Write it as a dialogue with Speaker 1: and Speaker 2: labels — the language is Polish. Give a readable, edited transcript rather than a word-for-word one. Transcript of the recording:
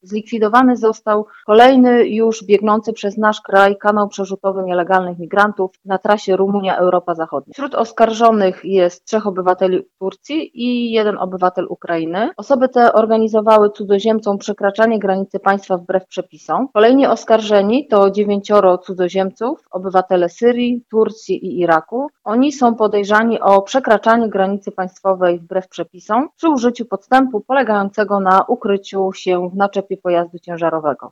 Speaker 1: Zlikwidowany został kolejny już biegnący przez nasz kraj kanał przerzutowy nielegalnych migrantów na trasie Rumunia-Europa Zachodnia. Wśród oskarżonych jest 3 obywateli Turcji i 1 obywatel Ukrainy. Osoby te organizowały cudzoziemcom przekraczanie granicy państwa wbrew przepisom. Kolejni oskarżeni to 9 cudzoziemców, obywatele Syrii, Turcji i Iraku. Oni są podejrzani o przekraczanie granicy państwowej wbrew przepisom przy użyciu podstępu polegającego na ukryciu się w naczepie pojazdu ciężarowego.